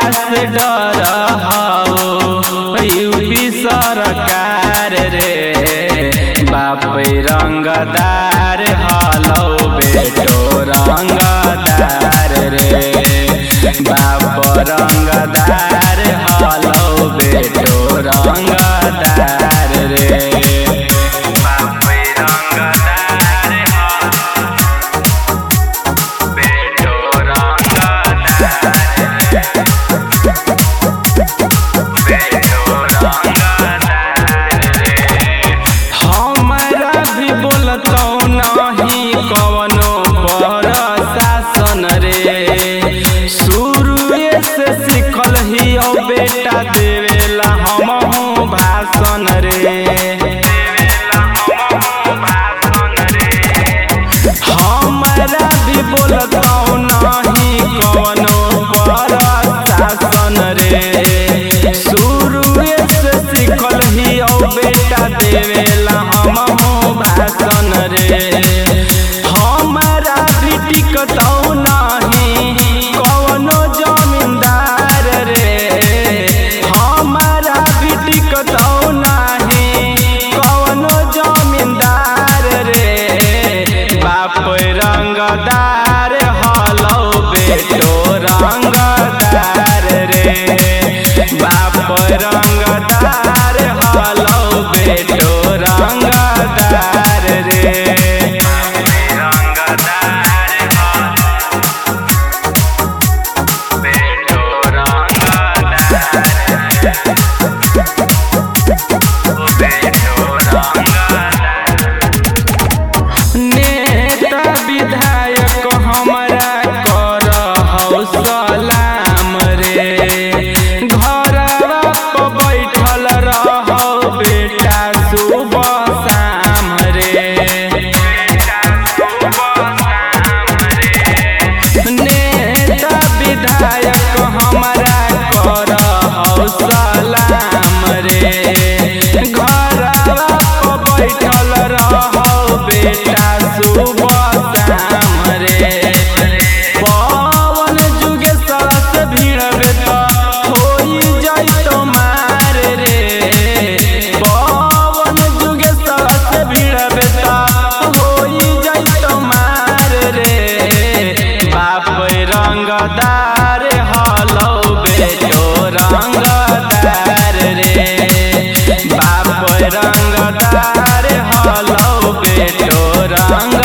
से डर हो यूपी सरकार रे। बाप रंगदार हलो बेटो रंगदार रे। बाप रंगदार हलो बेटो रंगदार रे। बाप रंगदार बेटो रंगदार रे। बेटो रंगदार रे। हमरा भी बोलतौ नहीं कवनो प्रशासन रे। शुरुए से सिखल ही बेटा देवेला हमहू भाषण रे। हमरा भी बोलतौ नहीं कवनो प्रशासन रे। शुरुए से सिखल ही बेटा देवेला हमहू भाषण रे। हमरा भी टिकतौ नहीं कवनो जमींदार रे। हमरा भी टिकतौ नहीं कवनो जमींदार रे। बाप रंगदार हलो बेटो रंगदार रे। बाप रंगदार हलो बेटो रंगदार रे। रंगदार बेटो रंगदार रे। बेटो रंगदार। नेता विधायक हमरा कर हौ सलाम रे। घरवा पर बैठल रहो बेटा सुबह शाम रे। नेता विधायक हमरा कर हौ सलाम रे। घरवा पर बैठल रहो बेटा सुबह शाम रे। पवन जुगे सरस भिड़बे तो होई जाइतो मार रे। पवन जुगे सरस भिड़बे तो होई जाइतो मार रे। बाप रंगदार हलो बेटो रंगदार रे। बाप रंगदार हलो बेटो रंग